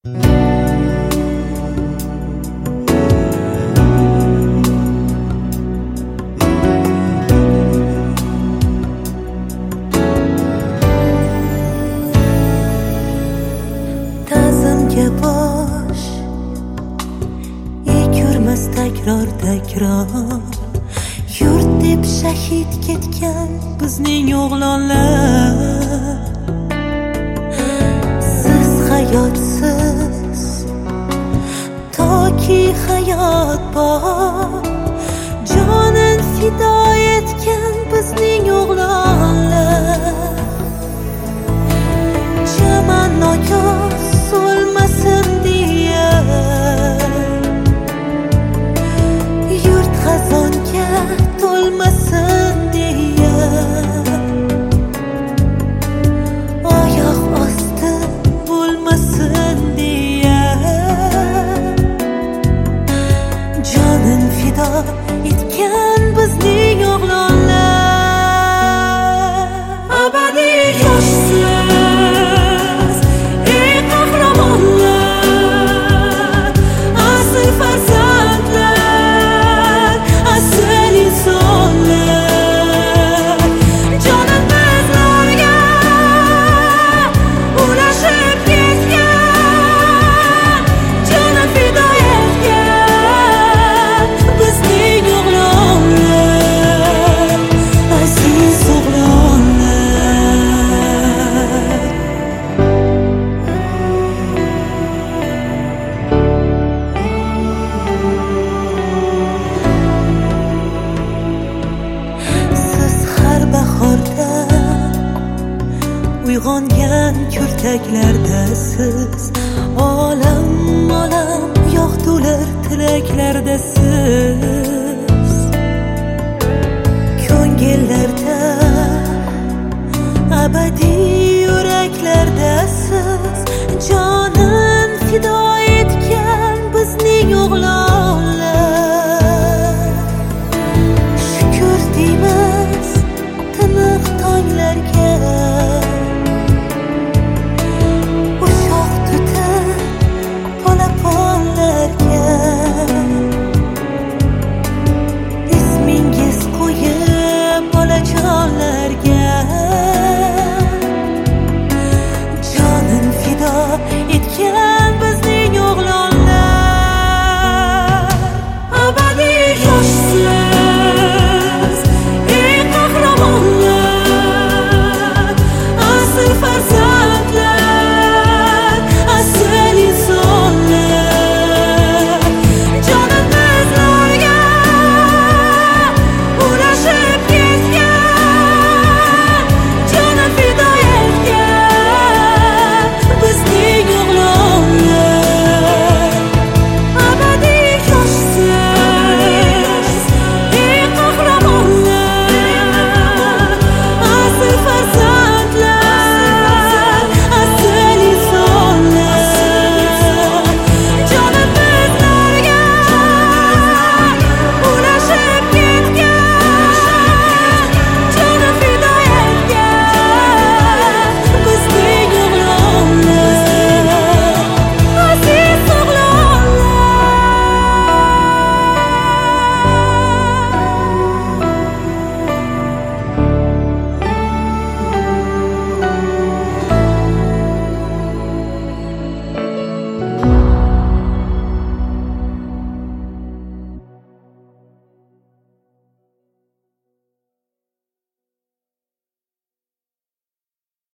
Ta'zimga bosh egurmas takror yurt deb shahid ketgan bizning o'g'lonlar. Siz hayotsiz toki hayot bor, jonin fido etgan bizning o'g'lonlar. Chaman noyoz so'lmasin diye yurt xazonga to'lmasin diye oyoq osti bo'lmasin diye jonin fido etgan bizning o'g'lonlar. Abadiy yoshsiz ey qahramonlar, asl farzandlar, asl insonlar. Jonin bizlarga ulashib ketgan, jonin fido etgan bizning o'g'lonlar, aziz o'g'lonlar. Siz har bahorda uyg'ongan kurtaklardasiz, olam yog'dular tilaklardasiz. Ko'ngillarda abadiy